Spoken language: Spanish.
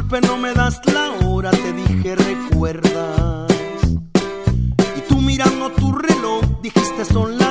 supe no me das la hora, te dije ¿recuerdas? Y tú mirando tu reloj dijiste son las